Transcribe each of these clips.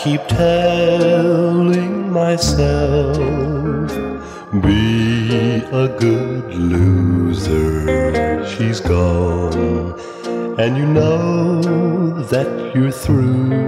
keep telling myself, be a good loser. She's gone, and you know that you're through.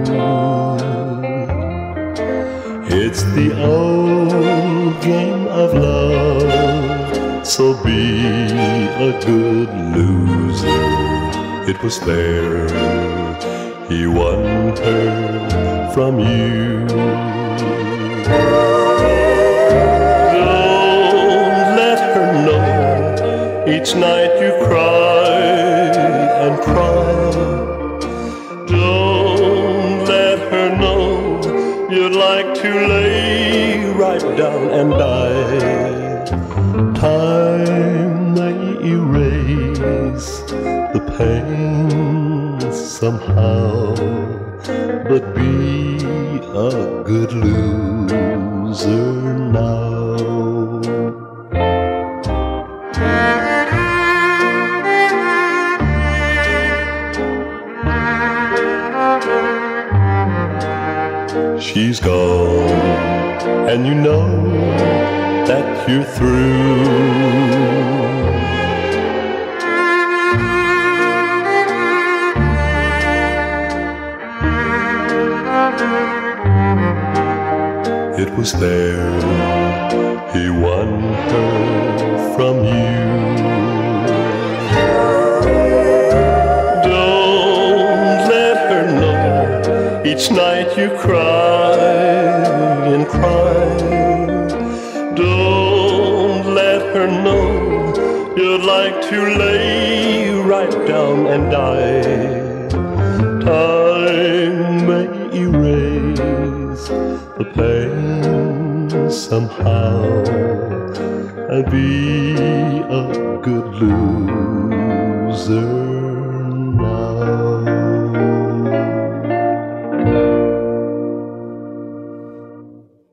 It's the old game of love, so be a good loser. It was fair, he won her from you. Don't let her know each night you cry and cry. Don't let her know you'd like to lay right down and die. Time may erase the pain somehow, but be a good loser now. She's gone, and you know that you're through. It was there, he won her from you. Don't let her know each night you cry and cry. Don't let her know you'd like to lay right down and die. Time may erase the pain somehow, and be a good loser.